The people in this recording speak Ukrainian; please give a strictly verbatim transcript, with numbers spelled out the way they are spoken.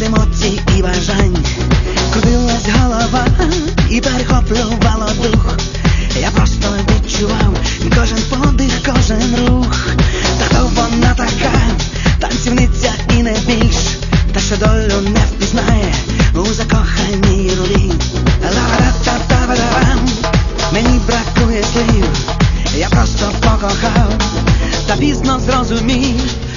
від емоцій і бажань. Крутилась голова і перехоплювало дух. Я просто відчував кожен подих, кожен рух. Та хто вона така, танцівниця і не більш, та що долю не впізнає у закоханій ролі. Ла-ра-та-та-ра-рам, мені бракує слів, я просто покохав, та пізно зрозумів,